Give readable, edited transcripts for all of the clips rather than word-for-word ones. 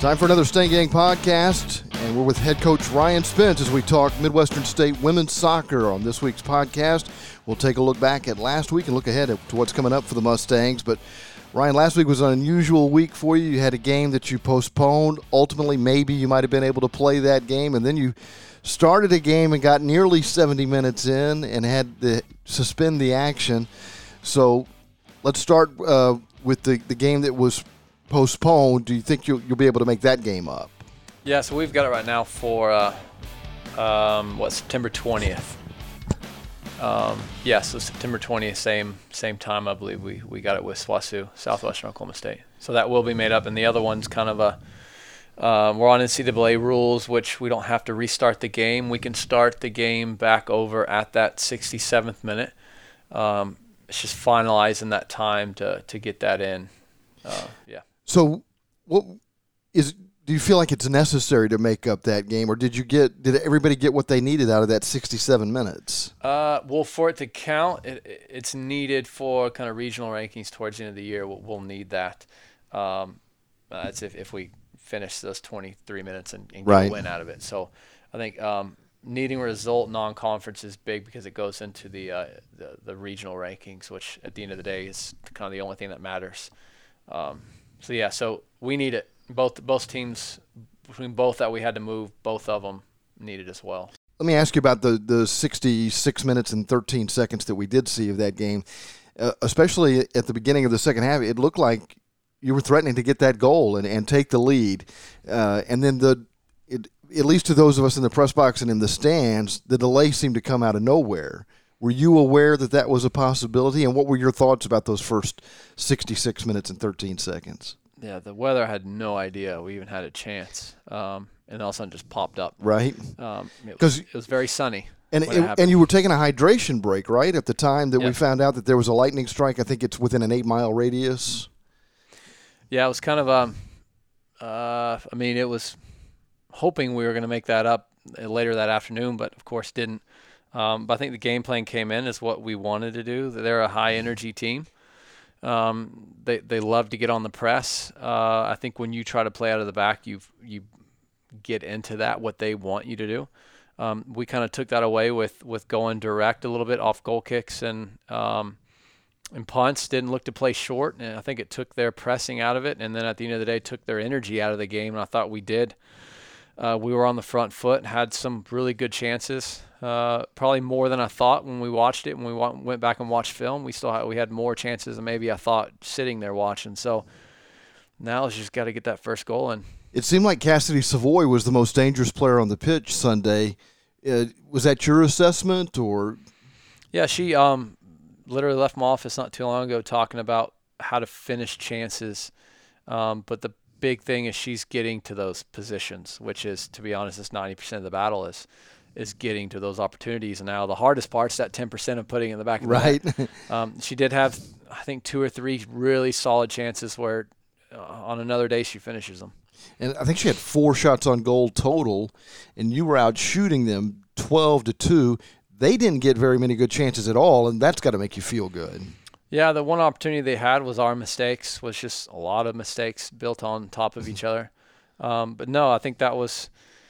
Time for another Stain Gang podcast, and we're with head coach Ryan Spence as we talk Midwestern State women's soccer. On this week's podcast, we'll take a look back at last week and look ahead to what's coming up for the Mustangs. But Ryan, last week was an unusual week for you. You had a game that you postponed. Ultimately, maybe you might have been able to play that game, and then you started a game and got nearly 70 minutes in and had to suspend the action. So let's start with the game that was postponed. Do you think you'll be able to make that game up? Yeah, so we've got it right now for September 20th. So September 20th, same time, I believe we got it with SWOSU, Southwestern Oklahoma State. So that will be made up, and the other one's kind of we're on NCAA rules, which we don't have to restart the game. We can start the game back over at that 67th minute. It's just finalizing that time to get that in. So, do you feel like it's necessary to make up that game, or did everybody get what they needed out of that 67 minutes? Well, for it to count, it's needed for kind of regional rankings towards the end of the year. We'll need that. That's if we finish those 23 minutes and get a win out of it. So, I think needing a result non-conference is big because it goes into the regional rankings, which at the end of the day is kind of the only thing that matters. So we need it. Both teams, between both that we had to move, both of them needed as well. Let me ask you about the 66 minutes and 13 seconds that we did see of that game. Especially at the beginning of the second half, it looked like you were threatening to get that goal and take the lead. And then at least to those of us in the press box and in the stands, the delay seemed to come out of nowhere. Were you aware that was a possibility, and what were your thoughts about those first 66 minutes and 13 seconds? Yeah, the weather had no idea we even had a chance, and all of a sudden just popped up. Right. It was very sunny. And you were taking a hydration break, right, at the time that we found out that there was a lightning strike. I think it's within an 8-mile radius. Yeah, it was kind of it was hoping we were going to make that up later that afternoon, but of course didn't. But I think the game plan came in as what we wanted to do. They're a high-energy team. They love to get on the press. I think when you try to play out of the back, you get into that, what they want you to do. We kind of took that away with going direct a little bit off goal kicks and punts. Didn't look to play short, and I think it took their pressing out of it. And then at the end of the day, took their energy out of the game, and I thought we did. We were on the front foot, had some really good chances. Probably more than I thought when we watched it. When we went back and watched film, we had more chances than maybe I thought sitting there watching. So now it's just got to get that first goal in. It seemed like Cassidy Savoy was the most dangerous player on the pitch Sunday. Was that your assessment, or? Yeah, she literally left my office not too long ago talking about how to finish chances. But the big thing is she's getting to those positions, which is, to be honest, it's 90% of the battle is getting to those opportunities. And now the hardest part's that 10% of putting in the back of the net. She did have, I think, 2 or 3 really solid chances where on another day she finishes them. And I think she had 4 shots on goal total, and you were out shooting them 12-2. They didn't get very many good chances at all, and that's got to make you feel good. Yeah, the one opportunity they had was our mistakes, was just a lot of mistakes built on top of each other. But no, I think that was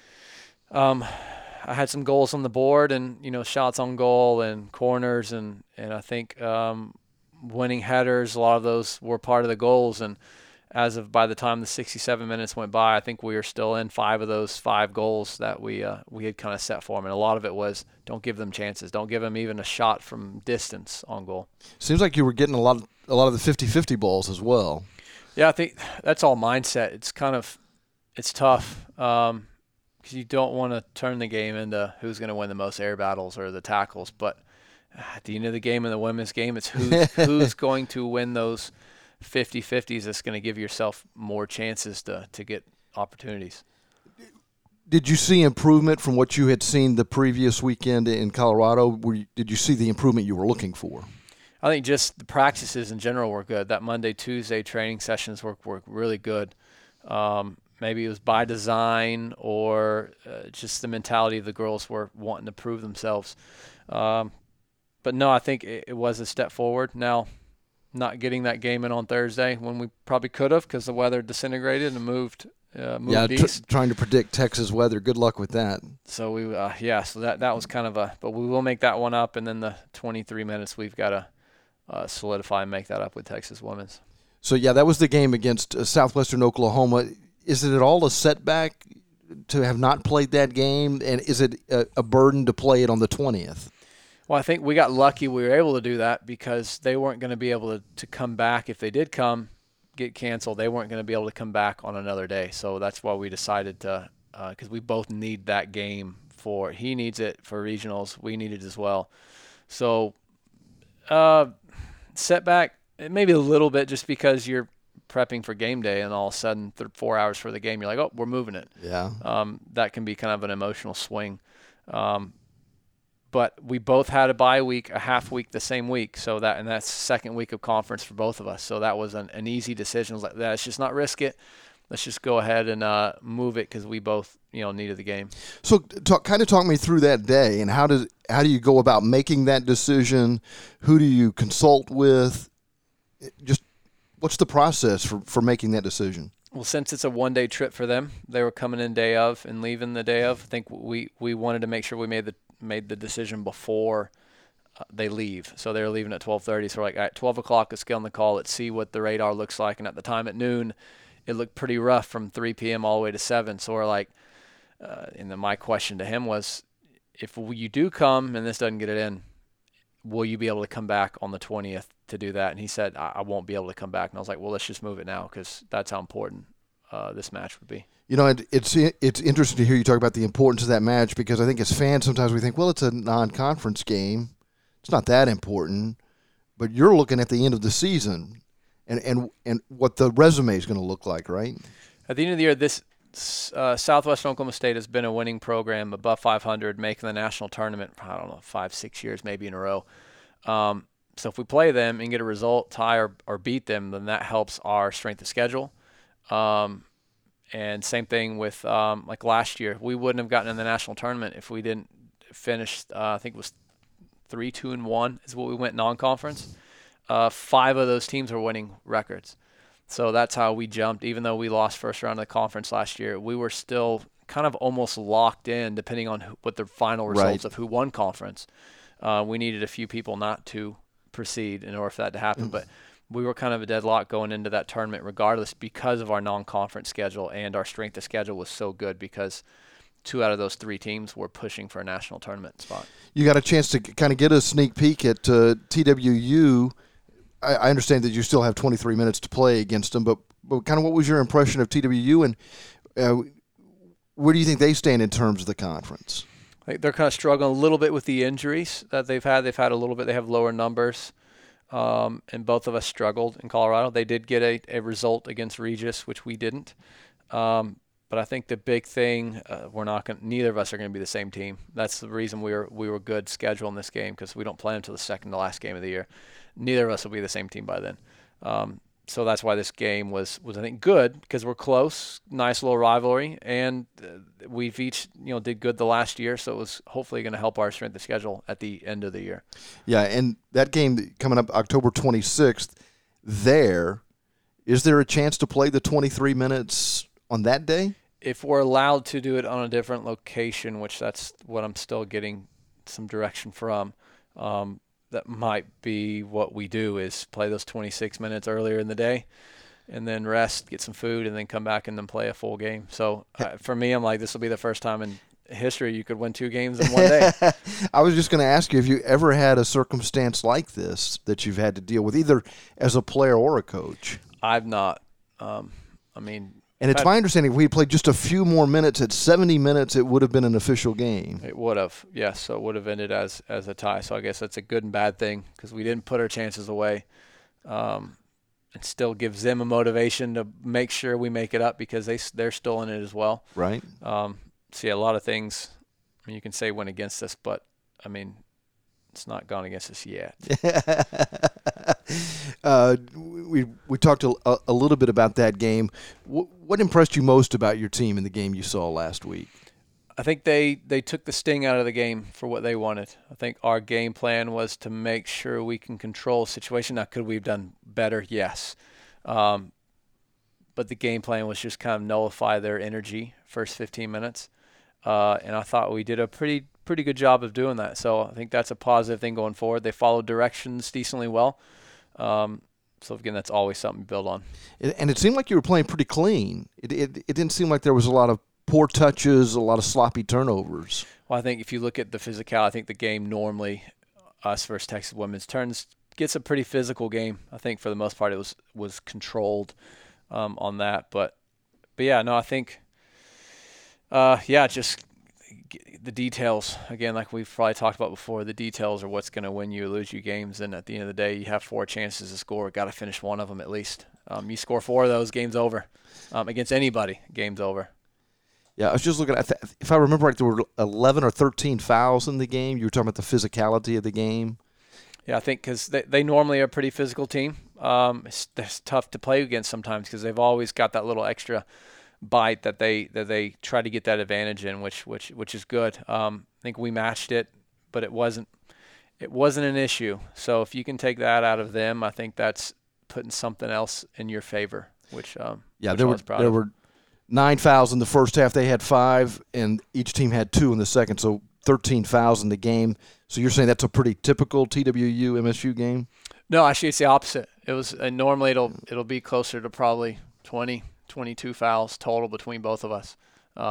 I had some goals on the board and, shots on goal and corners and I think winning headers, a lot of those were part of the goals. And by the time the 67 minutes went by, I think we were still in 5 of those 5 goals that we had kind of set for them. And a lot of it was don't give them chances. Don't give them even a shot from distance on goal. Seems like you were getting a lot of the 50-50 balls as well. Yeah, I think that's all mindset. It's tough because you don't want to turn the game into who's going to win the most air battles or the tackles. But at the end of the game in the women's game, it's who's going to win those 50-50s that's going to give yourself more chances to get opportunities. Did you see improvement from what you had seen the previous weekend in Colorado? Did you see the improvement you were looking for? I think just the practices in general were good. That Monday, Tuesday training sessions were really good. Maybe it was by design or just the mentality of the girls were wanting to prove themselves. But no, I think it was a step forward. Now, not getting that game in on Thursday when we probably could have because the weather disintegrated and moved moved east. Trying to predict Texas weather. Good luck with that. So so that was kind of but we will make that one up, and then the 23 minutes we've got to solidify and make that up with Texas women's. So that was the game against Southwestern Oklahoma. Is it at all a setback to have not played that game, and is it a burden to play it on the 20th? Well, I think we got lucky we were able to do that because they weren't going to be able to come back. If they did get canceled, they weren't going to be able to come back on another day. So that's why we decided to, because we both need that game he needs it for regionals. We need it as well. So setback, maybe a little bit just because you're prepping for game day and all of a sudden 4 hours for the game, you're like, oh, we're moving it. Yeah. That can be kind of an emotional swing. But we both had a bye week, a half week, the same week. So that's the second week of conference for both of us. So that was an easy decision. It was like, let's just not risk it. Let's just go ahead and move it because we both, needed the game. So talk me through that day, and how do you go about making that decision? Who do you consult with? Just what's the process for making that decision? Well, since it's a one-day trip for them, they were coming in day of and leaving the day of. I think we wanted to make sure we made the decision before they leave. So they're leaving at 12:30. So we're like, at 12 o'clock, let's get on the call. Let's see what the radar looks like. And at the time at noon, it looked pretty rough from 3 p.m. all the way to 7. So we're like, and then my question to him was, if you do come and this doesn't get it in, will you be able to come back on the 20th to do that? And he said, I won't be able to come back. And I was like, well, let's just move it now because that's how important this match would be. It's interesting to hear you talk about the importance of that match, because I think as fans sometimes we think, well, it's a non-conference game. It's not that important. But you're looking at the end of the season and what the resume is going to look like, right? At the end of the year, this Southwestern Oklahoma State has been a winning program, above 500, making the national tournament, 5-6 years maybe in a row. So if we play them and get a result, tie or beat them, then that helps our strength of schedule. And same thing with like last year. We wouldn't have gotten in the national tournament if we didn't finish, I think it was 3-2-1 is what we went non-conference. 5 of those teams were winning records. So that's how we jumped. Even though we lost first round of the conference last year, we were still kind of almost locked in depending on what the final results of who won conference. We needed a few people not to proceed in order for that to happen. But we were kind of a deadlock going into that tournament regardless because of our non-conference schedule, and our strength of schedule was so good because 2 out of those 3 teams were pushing for a national tournament spot. You got a chance to kind of get a sneak peek at TWU. I understand that you still have 23 minutes to play against them, but kind of what was your impression of TWU, and where do you think they stand in terms of the conference? I think they're kind of struggling a little bit with the injuries that they've had. They've had a little bit. They have lower numbers. And both of us struggled in Colorado. They did get a result against Regis, which we didn't. But I think the big thing, neither of us are going to be the same team. That's the reason we were good scheduling this game, because we don't play until the second to last game of the year. Neither of us will be the same team by then. So that's why this game was I think good, because we're close, nice little rivalry, and we've each did good the last year. So it was hopefully going to help our strength of schedule at the end of the year. Yeah, and that game coming up October 26th, is there a chance to play the 23 minutes on that day? If we're allowed to do it on a different location, which that's what I'm still getting some direction from, that might be what we do, is play those 26 minutes earlier in the day and then rest, get some food, and then come back and then play a full game. So for me, I'm like, this will be the first time in history you could win 2 games in one day. I was just going to ask you, have you ever had a circumstance like this that you've had to deal with, either as a player or a coach? I've not. And it's my understanding if we had played just a few more minutes, at 70 minutes, it would have been an official game. It would have, yes. So it would have ended as a tie. So I guess that's a good and bad thing, because we didn't put our chances away. It still gives them a motivation to make sure we make it up, because they're still in it as well. Right. So yeah, a lot of things you can say went against us, but it's not gone against us yet. We talked a little bit about that game. What impressed you most about your team in the game you saw last week? I think they took the sting out of the game for what they wanted. I think our game plan was to make sure we can control the situation. Now, could we have done better? Yes. but the game plan was just kind of nullify their energy first 15 minutes. And I thought we did a pretty good job of doing that. So I think that's a positive thing going forward. They followed directions decently well. So again, that's always something to build on. And it seemed like you were playing pretty clean. It didn't seem like there was a lot of poor touches, a lot of sloppy turnovers. Well, I think if you look at the physicality, I think the game normally, us versus Texas Women's, gets a pretty physical game. I think for the most part it was controlled on that. But yeah, no, I think just the details, again, like we've probably talked about before, the details are what's going to win you or lose you games. And at the end of the day, you have 4 chances to score. Got to finish one of them at least. You score 4 of those, game's over. Against anybody, game's over. Yeah, I was just looking at, if I remember right, there were 11 or 13 fouls in the game. You were talking about the physicality of the game. Yeah, I think because they normally are a pretty physical team. It's tough to play against sometimes because they've always got that little extra bite that they try to get that advantage in, which is good. I think we matched it, but it wasn't an issue. So if you can take that out of them, I think that's putting something else in your favor. There were 9 fouls in the first half. They had 5, and each team had 2 in the second. So 13 fouls in the game. So you're saying that's a pretty typical TWU MSU game? No, actually it's the opposite. It was normally it'll be closer to probably 20, 22 fouls total between both of us.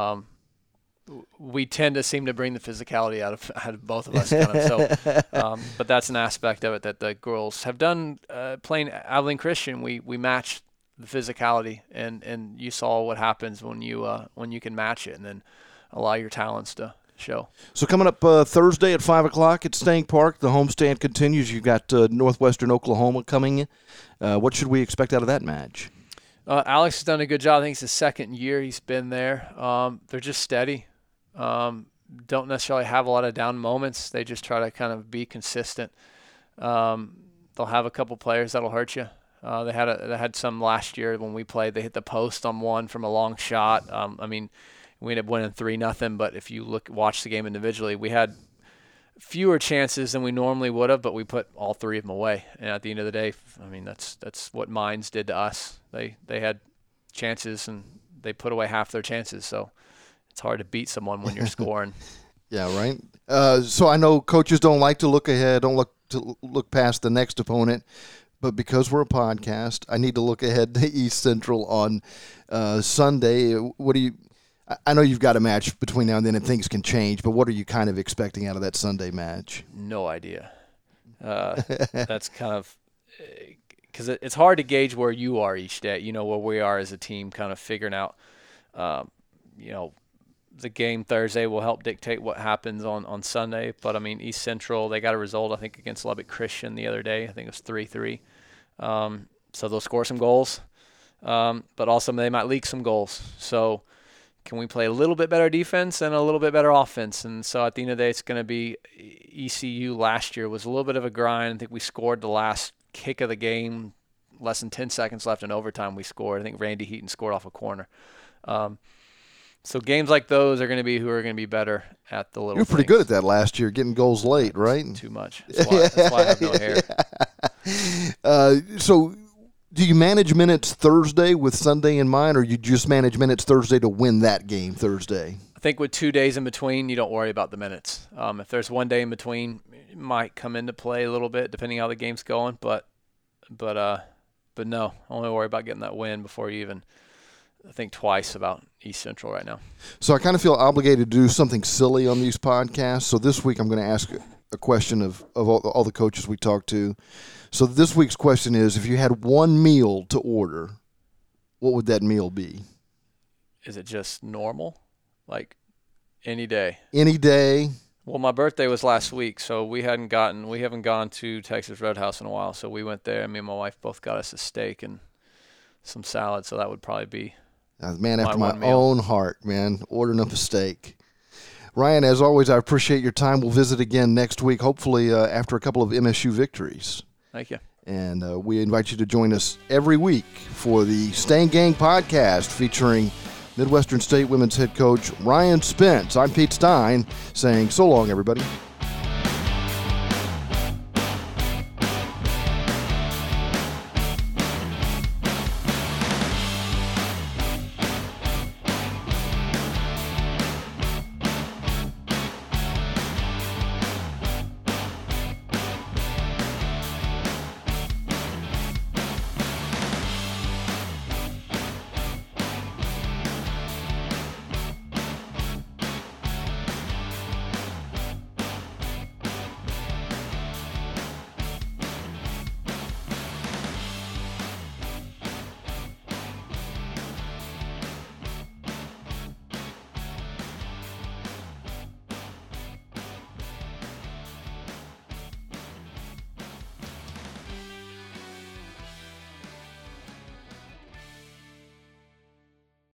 We tend to seem to bring the physicality out of both of us, kind of. So, but that's an aspect of it that the girls have done. Playing Abilene Christian, we matched the physicality, and you saw what happens when you can match it and then allow your talents to show. So coming up Thursday at 5 o'clock at Stank Park, the homestand continues. You've got Northwestern Oklahoma coming in. What should we expect out of that match? Alex has done a good job. I think it's his second year he's been there. They're just steady. Don't necessarily have a lot of down moments. They just try to kind of be consistent. They'll have a couple players that'll hurt you. They had some last year when we played. They hit the post on one from a long shot. We ended up winning 3-0. But if you watch the game individually, we had fewer chances than we normally would have, but we put all 3 of them away. And at the end of the day, that's what Mines did to us. They had chances and they put away half their chances. So it's hard to beat someone when you're scoring. Yeah, right. So I know coaches don't like to look ahead, don't look past the next opponent. But because we're a podcast, I need to look ahead to East Central on Sunday. I know you've got a match between now and then and things can change, but what are you kind of expecting out of that Sunday match? No idea. That's kind of because it's hard to gauge where you are each day, where we are as a team kind of figuring out, the game Thursday will help dictate what happens on Sunday. But, East Central, they got a result, I think, against Lubbock Christian the other day. I think it was 3-3. So they'll score some goals, but also they might leak some goals. So can we play a little bit better defense and a little bit better offense? And so at the end of the day, it's going to be ECU last year was a little bit of a grind. I think we scored the last kick of the game, less than 10 seconds left in overtime we scored. I think Randy Heaton scored off a corner. So games like those are going to be who are going to be better at the little You're pretty good at that last year, getting goals late, right? Too much. That's why I have no hair. So do you manage minutes Thursday with Sunday in mind, or you just manage minutes Thursday to win that game Thursday? I think with 2 days in between, you don't worry about the minutes. If there's 1 day in between, it might come into play a little bit depending how the game's going. But no, only worry about getting that win before you even think twice about East Central right now. So I kind of feel obligated to do something silly on these podcasts. So this week I'm going to ask a question of all the coaches we talked to. So this week's question is, if you had one meal to order, what would that meal be? Is it just normal? Like any day? Any day. Well, my birthday was last week, so we haven't gone to Texas Roadhouse in a while. So we went there. Me and my wife both got us a steak and some salad. So that would probably be man after my own heart, man, ordering up a steak. Ryan, as always, I appreciate your time. We'll visit again next week, hopefully after a couple of MSU victories. Thank you. And we invite you to join us every week for the Stain Gang podcast featuring Midwestern State women's head coach Ryan Spence. I'm Pete Stein saying so long, everybody.